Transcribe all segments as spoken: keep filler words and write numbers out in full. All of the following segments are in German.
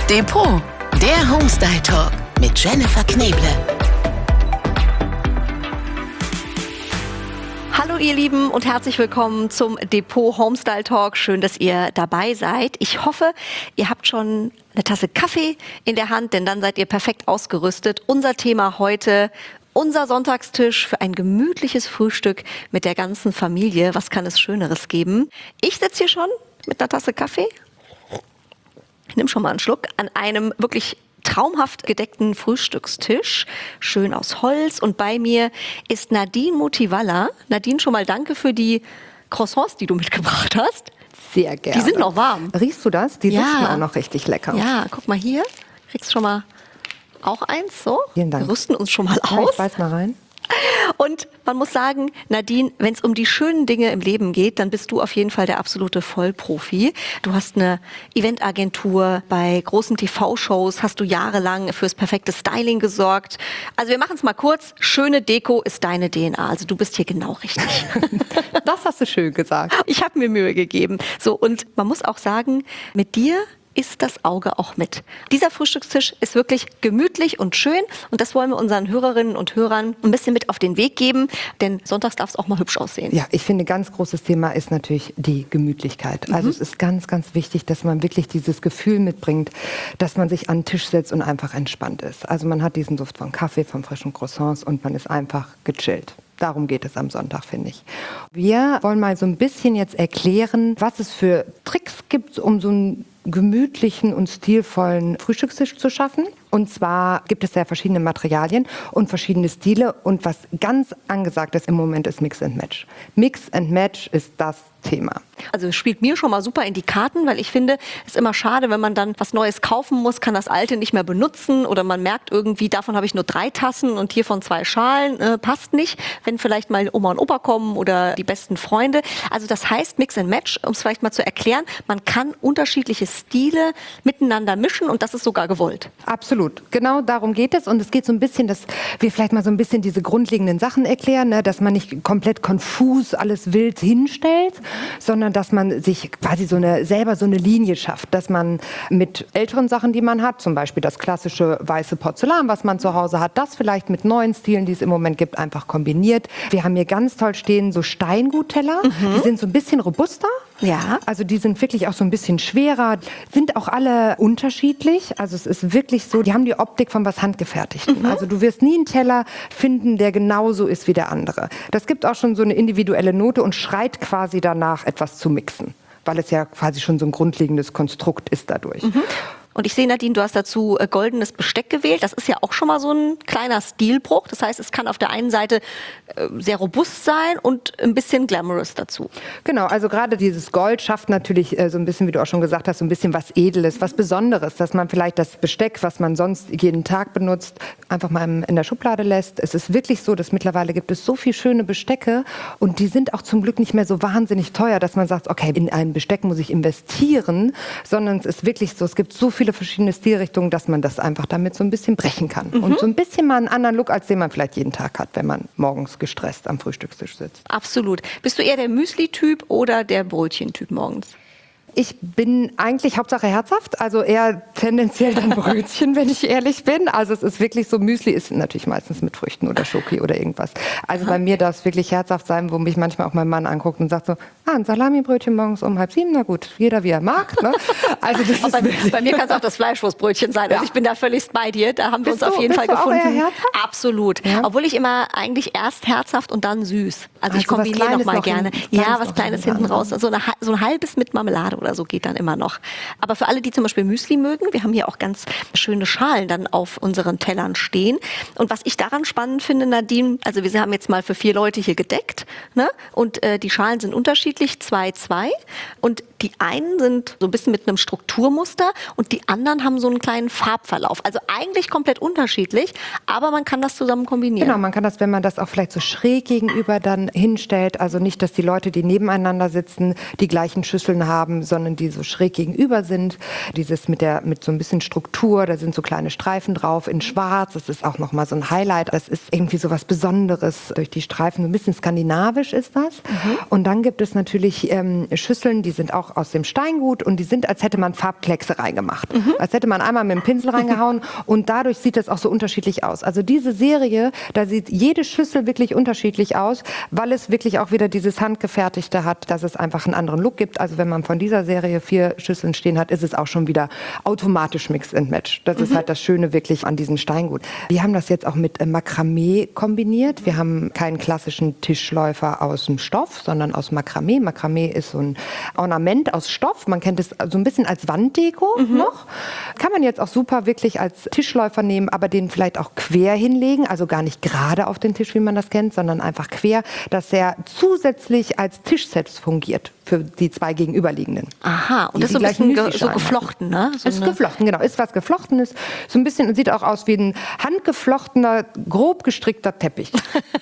Depot, der Homestyle Talk mit Jennifer Kneble. Hallo ihr Lieben und herzlich willkommen zum Depot Homestyle Talk. Schön, dass ihr dabei seid. Ich hoffe, ihr habt schon eine Tasse Kaffee in der Hand, denn dann seid ihr perfekt ausgerüstet. Unser Thema heute: unser Sonntagstisch für ein gemütliches Frühstück mit der ganzen Familie. Was kann es Schöneres geben? Ich sitze hier schon mit einer Tasse Kaffee. Ich nehme schon mal einen Schluck an einem wirklich traumhaft gedeckten Frühstückstisch, schön aus Holz. Und bei mir ist Nadine Motivalla. Nadine, schon mal danke für die Croissants, die du mitgebracht hast. Sehr gerne. Die sind noch warm. Riechst du das? Die Ja. duften auch noch richtig lecker. Ja, guck mal hier. Kriegst schon mal auch eins, so. Vielen Dank. Wir rüsten uns schon mal Ja, aus. ich beiß mal rein. Und man muss sagen, Nadine, wenn es um die schönen Dinge im Leben geht, dann bist du auf jeden Fall der absolute Vollprofi. Du hast eine Eventagentur, bei großen T V-Shows hast du jahrelang fürs perfekte Styling gesorgt. Also wir machen es mal kurz. Schöne Deko ist deine D N A. Also du bist hier genau richtig. Das hast du schön gesagt. Ich habe mir Mühe gegeben. So, und man muss auch sagen, mit dir ist das Auge auch mit. Dieser Frühstückstisch ist wirklich gemütlich und schön und das wollen wir unseren Hörerinnen und Hörern ein bisschen mit auf den Weg geben, denn sonntags darf es auch mal hübsch aussehen. Ja, ich finde, ganz großes Thema ist natürlich die Gemütlichkeit. Also Mhm. es ist ganz, ganz wichtig, dass man wirklich dieses Gefühl mitbringt, dass man sich an den Tisch setzt und einfach entspannt ist. Also man hat diesen Duft von Kaffee, von frischen Croissants und man ist einfach gechillt. Darum geht es am Sonntag, finde ich. Wir wollen mal so ein bisschen jetzt erklären, was es für Tricks gibt, um so einen gemütlichen und stilvollen Frühstückstisch zu schaffen. Und zwar gibt es ja verschiedene Materialien und verschiedene Stile. Und was ganz angesagt ist im Moment, ist Mix and Match. Mix and Match ist das Thema. Also es spielt mir schon mal super in die Karten, weil ich finde, es ist immer schade, wenn man dann was Neues kaufen muss, kann das Alte nicht mehr benutzen oder man merkt irgendwie, davon habe ich nur drei Tassen und hiervon zwei Schalen, äh, passt nicht, wenn vielleicht mal Oma und Opa kommen oder die besten Freunde. Also das heißt Mix and Match, um es vielleicht mal zu erklären, man kann unterschiedliche Stile miteinander mischen und das ist sogar gewollt. Absolut. Genau darum geht es. Und es geht so ein bisschen, dass wir vielleicht mal so ein bisschen diese grundlegenden Sachen erklären, ne? Dass man nicht komplett konfus alles wild hinstellt, sondern dass man sich quasi so eine, selber so eine Linie schafft, dass man mit älteren Sachen, die man hat, zum Beispiel das klassische weiße Porzellan, was man zu Hause hat, das vielleicht mit neuen Stilen, die es im Moment gibt, einfach kombiniert. Wir haben hier ganz toll stehen so Steingutteller, mhm. die sind so ein bisschen robuster. Ja. Also die sind wirklich auch so ein bisschen schwerer, sind auch alle unterschiedlich. Also es ist wirklich so, die haben die Optik von was Handgefertigten. Mhm. Also du wirst nie einen Teller finden, der genauso ist wie der andere. Das gibt auch schon so eine individuelle Note und schreit quasi danach, etwas zu mixen, weil es ja quasi schon so ein grundlegendes Konstrukt ist dadurch. Mhm. Und ich sehe, Nadine, du hast dazu äh, goldenes Besteck gewählt. Das ist ja auch schon mal so ein kleiner Stilbruch. Das heißt, es kann auf der einen Seite äh, sehr robust sein und ein bisschen glamorous dazu. Genau, also gerade dieses Gold schafft natürlich äh, so ein bisschen, wie du auch schon gesagt hast, so ein bisschen was Edles, was Besonderes, dass man vielleicht das Besteck, was man sonst jeden Tag benutzt, einfach mal im, in der Schublade lässt. Es ist wirklich so, dass mittlerweile gibt es so viele schöne Bestecke und die sind auch zum Glück nicht mehr so wahnsinnig teuer, dass man sagt, okay, in ein Besteck muss ich investieren, sondern es ist wirklich so, es gibt so viele verschiedene Stilrichtungen, dass man das einfach damit so ein bisschen brechen kann. Mhm. Und so ein bisschen mal einen anderen Look, als den man vielleicht jeden Tag hat, wenn man morgens gestresst am Frühstückstisch sitzt. Absolut. Bist du eher der Müsli-Typ oder der Brötchen-Typ morgens? Ich bin eigentlich Hauptsache herzhaft, also eher tendenziell dann Brötchen, wenn ich ehrlich bin. Also es ist wirklich so, Müsli ist natürlich meistens mit Früchten oder Schoki oder irgendwas. Also Aha. bei mir darf es wirklich herzhaft sein, wo mich manchmal auch mein Mann anguckt und sagt so, ah, ein Salamibrötchen morgens um halb sieben, na gut, jeder wie er mag. Ne? Also das ist bei, bei mir kann es auch das Fleischwurstbrötchen sein. Ja. Also ich bin da völlig bei dir, da haben wir bist uns du, auf jeden Fall du gefunden. Auch eher herzhaft? Absolut. Ja. Obwohl ich immer eigentlich erst herzhaft und dann süß. Also, also ich kombiniere noch mal noch gerne. Hin, ja, was Kleines hinten raus. So, eine, so ein halbes mit Marmelade oder so geht dann immer noch. Aber für alle, die zum Beispiel Müsli mögen, wir haben hier auch ganz schöne Schalen dann auf unseren Tellern stehen. Und was ich daran spannend finde, Nadine, also wir haben jetzt mal für vier Leute hier gedeckt, ne? Und äh, die Schalen sind unterschiedlich, zwei, zwei. Und die einen sind so ein bisschen mit einem Strukturmuster und die anderen haben so einen kleinen Farbverlauf. Also eigentlich komplett unterschiedlich, aber man kann das zusammen kombinieren. Genau, man kann das, wenn man das auch vielleicht so schräg gegenüber dann hinstellt, also nicht, dass die Leute, die nebeneinander sitzen, die gleichen Schüsseln haben, sondern die so schräg gegenüber sind. Dieses mit der mit so ein bisschen Struktur, da sind so kleine Streifen drauf in schwarz, das ist auch nochmal so ein Highlight. Das ist irgendwie so was Besonderes durch die Streifen, so ein bisschen skandinavisch ist das. Mhm. Und dann gibt es natürlich ähm, Schüsseln, die sind auch auch aus dem Steingut und die sind, als hätte man Farbkleckse reingemacht. Mhm. Als hätte man einmal mit dem Pinsel reingehauen und dadurch sieht das auch so unterschiedlich aus. Also diese Serie, da sieht jede Schüssel wirklich unterschiedlich aus, weil es wirklich auch wieder dieses Handgefertigte hat, dass es einfach einen anderen Look gibt. Also wenn man von dieser Serie vier Schüsseln stehen hat, ist es auch schon wieder automatisch Mix and Match. Das mhm. ist halt das Schöne wirklich an diesem Steingut. Wir haben das jetzt auch mit Makramee kombiniert. Wir haben keinen klassischen Tischläufer aus dem Stoff, sondern aus Makramee. Makramee ist so ein Ornament aus Stoff. Man kennt es so ein bisschen als Wanddeko mhm. noch. Kann man jetzt auch super wirklich als Tischläufer nehmen, aber den vielleicht auch quer hinlegen. Also gar nicht gerade auf den Tisch, wie man das kennt, sondern einfach quer, dass er zusätzlich als Tischset fungiert für die zwei gegenüberliegenden. Aha, und das ist so ein bisschen ge so geflochten, ne? So ist geflochten, genau. Ist was Geflochtenes. So ein bisschen, sieht auch aus wie ein handgeflochtener, grob gestrickter Teppich.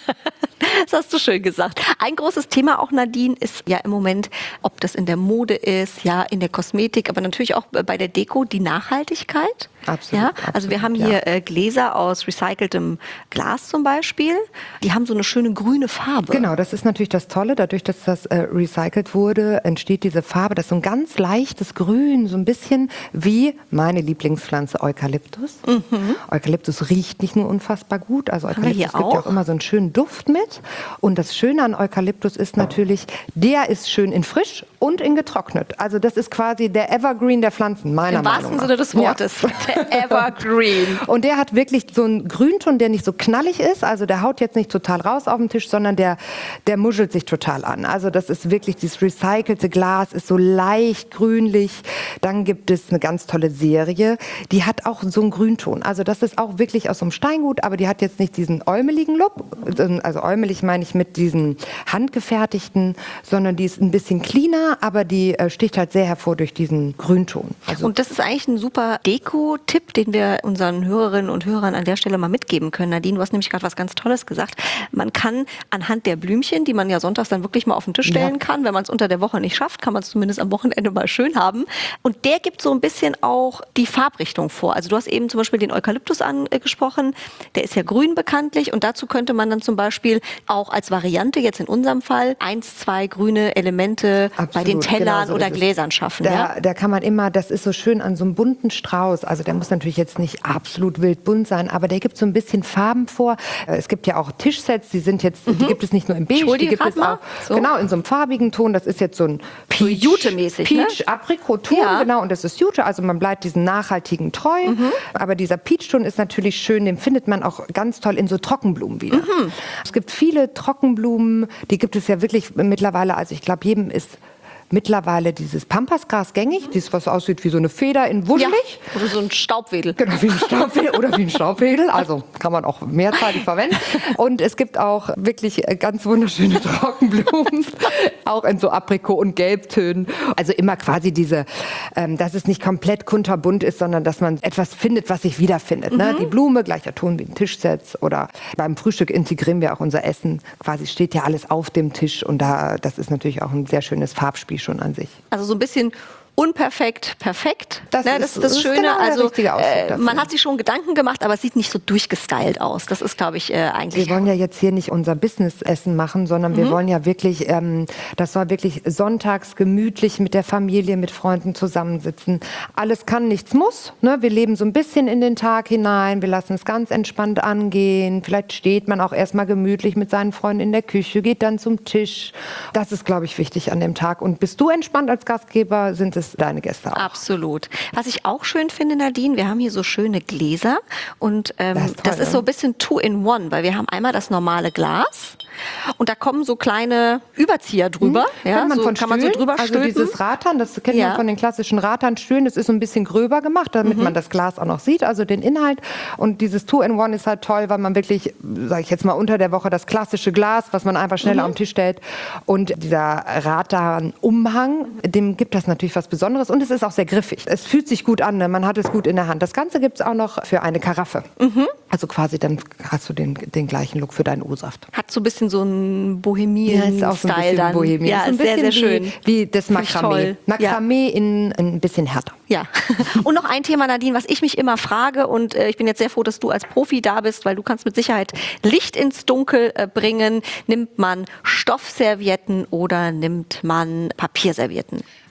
Das hast du schön gesagt. Ein großes Thema auch, Nadine, ist ja im Moment, ob das in der Mode ist, ja, in der Kosmetik, aber natürlich auch bei der Deko, die Nachhaltigkeit. Absolut. Ja, absolut, also wir haben hier ja. äh, Gläser aus recyceltem Glas zum Beispiel. Die haben so eine schöne grüne Farbe. Genau, das ist natürlich das Tolle. Dadurch, dass das äh, recycelt wurde, entsteht diese Farbe. Das ist so ein ganz leichtes Grün, so ein bisschen wie meine Lieblingspflanze Eukalyptus. Mhm. Eukalyptus riecht nicht nur unfassbar gut. Also Eukalyptus gibt auch? ja auch immer so einen schönen Duft mit. Und das Schöne an Eukalyptus ist natürlich, der ist schön in frisch und in getrocknet. Also das ist quasi der Evergreen der Pflanzen, meiner Meinung nach. Im wahrsten Sinne des Wortes. Ja. Evergreen. Und der hat wirklich so einen Grünton, der nicht so knallig ist. Also der haut jetzt nicht total raus auf den Tisch, sondern der, der muschelt sich total an. Also das ist wirklich, dieses recycelte Glas ist so leicht grünlich. Dann gibt es eine ganz tolle Serie, die hat auch so einen Grünton. Also das ist auch wirklich aus so einem Steingut, aber die hat jetzt nicht diesen äumeligen Look. Also äumelig meine ich mit diesen handgefertigten, sondern die ist ein bisschen cleaner, aber die sticht halt sehr hervor durch diesen Grünton. Also und das ist eigentlich ein super Deko-Tipp, den wir unseren Hörerinnen und Hörern an der Stelle mal mitgeben können. Nadine, du hast nämlich gerade was ganz Tolles gesagt. Man kann anhand der Blümchen, die man ja sonntags dann wirklich mal auf den Tisch stellen ja. kann, wenn man es unter der Woche nicht schafft, kann man es zumindest am Wochenende mal schön haben. Und der gibt so ein bisschen auch die Farbrichtung vor. Also du hast eben zum Beispiel den Eukalyptus angesprochen. Der ist ja grün bekanntlich und dazu könnte man dann zum Beispiel auch als Variante, jetzt in unserem Fall, eins, zwei grüne Elemente Absolut, bei den Tellern genau so oder Gläsern schaffen. Da, ja? da kann man immer, das ist so schön an so einem bunten Strauß, also der muss natürlich jetzt nicht absolut wild bunt sein, aber der gibt so ein bisschen Farben vor. Es gibt ja auch Tischsets, die sind jetzt, mhm. die gibt es nicht nur im Beige, die gibt es auch so. genau in so einem farbigen Ton. Das ist jetzt so ein Peach, Jute-mäßig, Peach, ne? Aprikot-Ton, ja. genau, und das ist Jute, also man bleibt diesen nachhaltigen treu. Mhm. Aber dieser Peach-Ton ist natürlich schön, den findet man auch ganz toll in so Trockenblumen wieder. Mhm. Es gibt viele Trockenblumen, die gibt es ja wirklich mittlerweile, also ich glaube, jedem ist mittlerweile dieses Pampasgras gängig, dieses, was aussieht wie so eine Feder in wuschelig. Ja, oder so ein Staubwedel. Genau, wie ein Staubwedel oder wie ein Staubwedel. Also kann man auch mehrzeitig verwenden. Und es gibt auch wirklich ganz wunderschöne Trockenblumen, auch in so Aprikot- und Gelbtönen. Also immer quasi diese, ähm, dass es nicht komplett kunterbunt ist, sondern dass man etwas findet, was sich wiederfindet. Mhm. Ne? Die Blume, gleicher Ton wie ein Tischset. Oder beim Frühstück integrieren wir auch unser Essen. Quasi steht ja alles auf dem Tisch. Und da, das ist natürlich auch ein sehr schönes Farbspiel schon an sich. Also so ein bisschen unperfekt, perfekt. Das, ne, ist, das ist das, das Schöne. Genau also äh, man hat sich schon Gedanken gemacht, aber es sieht nicht so durchgestylt aus. Das ist, glaube ich, äh, eigentlich. Wir wollen ja jetzt hier nicht unser Business-Essen machen, sondern mhm. wir wollen ja wirklich, ähm, das soll wirklich sonntags gemütlich mit der Familie, mit Freunden zusammensitzen. Alles kann, nichts muss. Ne? Wir leben so ein bisschen in den Tag hinein. Wir lassen es ganz entspannt angehen. Vielleicht steht man auch erstmal gemütlich mit seinen Freunden in der Küche, geht dann zum Tisch. Das ist, glaube ich, wichtig an dem Tag. Und bist du entspannt als Gastgeber, sind es deine Gäste auch. Absolut. Was ich auch schön finde, Nadine, wir haben hier so schöne Gläser und ähm, das, ist toll, das ist so ein bisschen two in one, weil wir haben einmal das normale Glas und da kommen so kleine Überzieher drüber. Mhm. Ja, kann man, so, von kann man so drüber also stülpen. Dieses Rattan, das kennt ja. man von den klassischen Rattanstühlen, das ist so ein bisschen gröber gemacht, damit mhm. man das Glas auch noch sieht, also den Inhalt. Und dieses two in one ist halt toll, weil man wirklich, sage ich jetzt mal, unter der Woche das klassische Glas, was man einfach schnell mhm. auf den Tisch stellt und dieser Rattan-Umhang, dem gibt das natürlich was Besonderes und es ist auch sehr griffig. Es fühlt sich gut an, ne? Man hat es gut in der Hand. Das Ganze gibt es auch noch für eine Karaffe. Mhm. Also quasi dann hast du den, den gleichen Look für deinen O-Saft. Hat so ein bisschen so einen Bohemien-Style ja, ist auch so ein bisschen dann. Bohemien. Ja, ist ein sehr, sehr schön. Wie, wie das Makramee. Makramee ja. in ein bisschen härter. Ja. Und noch ein Thema, Nadine, was ich mich immer frage und äh, ich bin jetzt sehr froh, dass du als Profi da bist, weil du kannst mit Sicherheit Licht ins Dunkel äh, bringen. Nimmt man Stoffservietten oder nimmt man Papierservietten?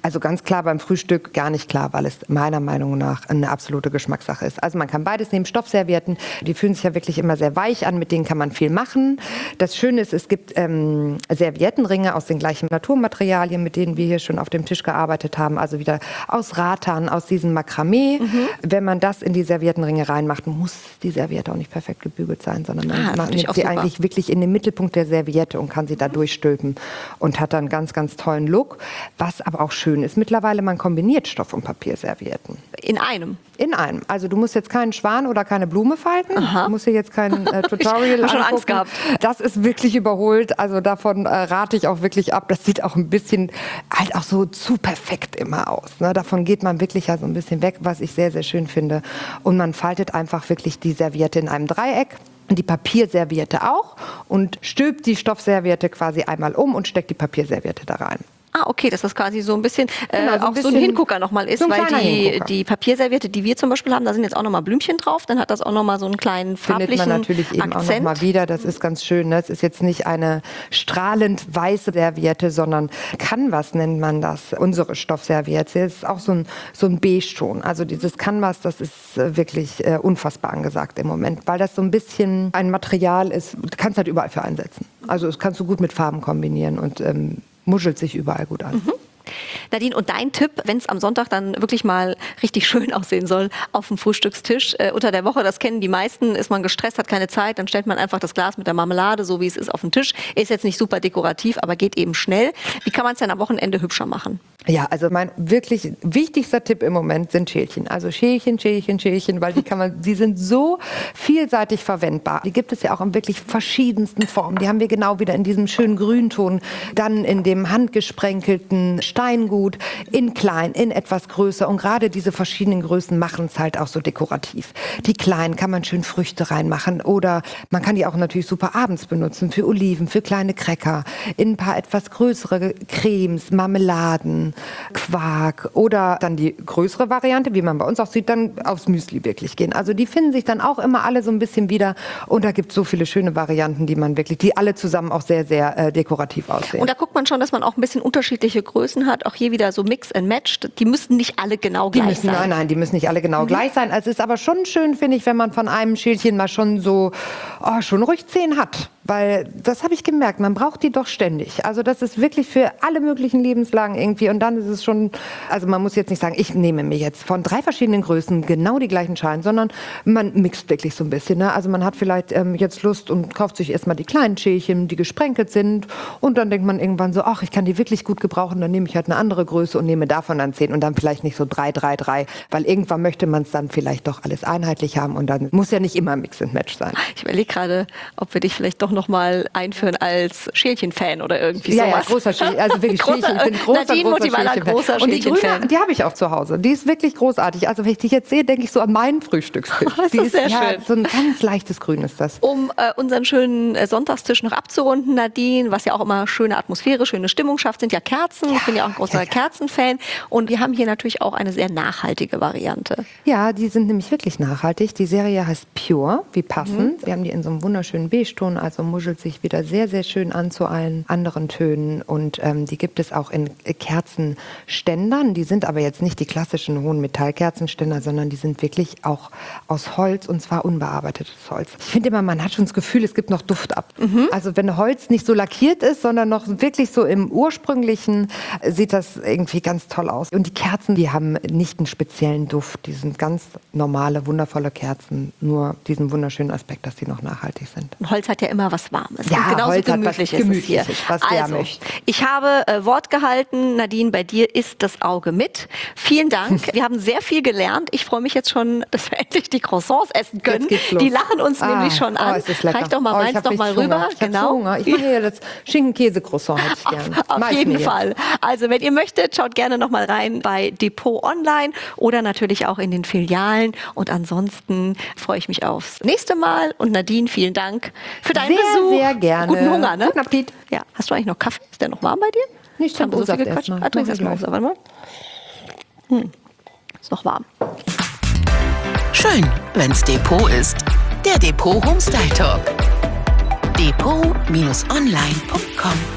Also ganz klar beim Frühstück gar nicht klar, weil es meiner Meinung nach eine absolute Geschmackssache ist. Also man kann beides nehmen, Stoffservietten, die fühlen sich ja wirklich immer sehr weich an, mit denen kann man viel machen. Das Schöne ist, es gibt ähm, Serviettenringe aus den gleichen Naturmaterialien, mit denen wir hier schon auf dem Tisch gearbeitet haben, also wieder aus Rattan, aus diesem Makramee. Mhm. Wenn man das in die Serviettenringe reinmacht, muss die Serviette auch nicht perfekt gebügelt sein, sondern man ah, nimmt sie super. eigentlich wirklich in den Mittelpunkt der Serviette und kann sie da durchstülpen und hat dann einen ganz, ganz tollen Look. Was aber auch schön ist mittlerweile, man kombiniert Stoff- und Papierservietten. In einem? In einem. Also du musst jetzt keinen Schwan oder keine Blume falten. Aha. Du musst hier jetzt kein äh, Tutorial ich hab schon angucken. Angst gehabt. Das ist wirklich überholt. Also davon äh, rate ich auch wirklich ab. Das sieht auch ein bisschen halt auch so zu perfekt immer aus. Ne? Davon geht man wirklich ja so ein bisschen weg, was ich sehr, sehr schön finde. Und man faltet einfach wirklich die Serviette in einem Dreieck. Die Papierserviette auch und stülpt die Stoffserviette quasi einmal um und steckt die Papierserviette da rein. Ah, okay, dass das quasi so ein bisschen äh, genau, so ein auch bisschen so ein Hingucker nochmal ist, so weil die, die Papierserviette, die wir zum Beispiel haben, da sind jetzt auch nochmal Blümchen drauf, dann hat das auch nochmal so einen kleinen farblichen Findet man natürlich eben Akzent. auch nochmal wieder, das ist ganz schön. Das ist jetzt nicht eine strahlend weiße Serviette, sondern Canvas nennt man das, unsere Stoffserviette. Das ist auch so ein, so ein Beige-Ton. Also dieses Canvas, das ist wirklich äh, unfassbar angesagt im Moment, weil das so ein bisschen ein Material ist, du kannst halt überall für einsetzen. Also das kannst du gut mit Farben kombinieren und ähm, muschelt sich überall gut an. Mhm. Nadine, und dein Tipp, wenn es am Sonntag dann wirklich mal richtig schön aussehen soll auf dem Frühstückstisch äh, unter der Woche, das kennen die meisten, ist man gestresst, hat keine Zeit, dann stellt man einfach das Glas mit der Marmelade, so wie es ist, auf den Tisch. Ist jetzt nicht super dekorativ, aber geht eben schnell. Wie kann man es denn am Wochenende hübscher machen? Ja, also mein wirklich wichtigster Tipp im Moment sind Schälchen. Also Schälchen, Schälchen, Schälchen, weil die kann man, die sind so vielseitig verwendbar. Die gibt es ja auch in wirklich verschiedensten Formen. Die haben wir genau wieder in diesem schönen Grünton, dann in dem handgesprenkelten Steingut, in klein, in etwas größer. Und gerade diese verschiedenen Größen machen es halt auch so dekorativ. Die kleinen kann man schön Früchte reinmachen oder man kann die auch natürlich super abends benutzen für Oliven, für kleine Cracker, in ein paar etwas größere Cremes, Marmeladen, Quark oder dann die größere Variante, wie man bei uns auch sieht, dann aufs Müsli wirklich gehen. Also die finden sich dann auch immer alle so ein bisschen wieder und da gibt es so viele schöne Varianten, die man wirklich, die alle zusammen auch sehr, sehr äh, dekorativ aussehen. Und da guckt man schon, dass man auch ein bisschen unterschiedliche Größen hat, auch hier wieder so Mix and Match. Die müssen nicht alle genau die gleich müssen, sein. Nein, nein, die müssen nicht alle genau mhm. gleich sein. Es ist aber schon schön, finde ich, wenn man von einem Schälchen mal schon so, oh, schon ruhig zehn hat. Weil das habe ich gemerkt, man braucht die doch ständig. Also das ist wirklich für alle möglichen Lebenslagen irgendwie. Und dann ist es schon, also man muss jetzt nicht sagen, ich nehme mir jetzt von drei verschiedenen Größen genau die gleichen Schalen, sondern man mixt wirklich so ein bisschen. Ne? Also man hat vielleicht ähm, jetzt Lust und kauft sich erstmal die kleinen Schälchen, die gesprenkelt sind. Und dann denkt man irgendwann so, ach, ich kann die wirklich gut gebrauchen. Dann nehme ich halt eine andere Größe und nehme davon dann zehn. Und dann vielleicht nicht so drei, drei, drei. Weil irgendwann möchte man es dann vielleicht doch alles einheitlich haben. Und dann muss ja nicht immer Mix and Match sein. Ich überlege gerade, ob wir dich vielleicht doch noch mal einführen als Schälchen-Fan oder irgendwie ja, sowas. Ja, großer Schälchen, also wirklich großer, Schälchen. Ich bin großer, Nadine großer Motivala, großer Und die Schälchen-Fan. grüne, die habe ich auch zu Hause. Die ist wirklich großartig. Also wenn ich die jetzt sehe, denke ich so an meinen Frühstückstisch. Das die ist sehr ja, schön. So ein ganz leichtes Grün ist das. Um äh, unseren schönen äh, Sonntagstisch noch abzurunden, Nadine, was ja auch immer schöne Atmosphäre, schöne Stimmung schafft, sind ja Kerzen. Ja, ich bin ja auch ein großer ja, ja. Kerzenfan. Und wir haben hier natürlich auch eine sehr nachhaltige Variante. Ja, die sind nämlich wirklich nachhaltig. Die Serie heißt Pure, wie passend. Mhm. Wir haben die in so einem wunderschönen Beige-Ton, also muschelt sich wieder sehr, sehr schön an zu allen anderen Tönen. Und ähm, die gibt es auch in Kerzenständern. Die sind aber jetzt nicht die klassischen hohen Metallkerzenständer, sondern die sind wirklich auch aus Holz und zwar unbearbeitetes Holz. Ich finde immer, man hat schon das Gefühl, es gibt noch Duft ab. Mhm. Also wenn Holz nicht so lackiert ist, sondern noch wirklich so im ursprünglichen, sieht das irgendwie ganz toll aus. Und die Kerzen, die haben nicht einen speziellen Duft. Die sind ganz normale, wundervolle Kerzen. Nur diesen wunderschönen Aspekt, dass die noch nachhaltig sind. Und Holz hat ja immer was Warmes. Ja, und genauso Holz gemütlich hat was ist es hier. was also, ich habe äh, Wort gehalten. Nadine, bei dir ist das Auge mit. Vielen Dank. Wir haben sehr viel gelernt. Ich freue mich jetzt schon, dass wir endlich die Croissants essen können. Die lachen uns ah, nämlich schon an. Oh, Reich doch mal oh, meins doch mal rüber. Ich genau. Hunger. Ich mache hier das Schinken-Käse-Croissant, hätte ich gerne. Auf, auf jeden Fall. Also, wenn ihr möchtet, schaut gerne noch mal rein bei Depot Online oder natürlich auch in den Filialen. Und ansonsten freue ich mich aufs nächste Mal. Und Nadine, vielen Dank für deinen sehr, Besuch. Sehr, sehr gerne. Guten Hunger, ne? Guten Appetit. Ja. Hast du eigentlich noch Kaffee? Ist der noch warm bei dir? Nicht schon, so viel gequatscht. Ah, trinkst erst mal auf. Warte mal. Hm. Ist noch warm. Schön, wenn's Depot ist. Der Depot Homestyle Talk. Depot Bindestrich online Punkt com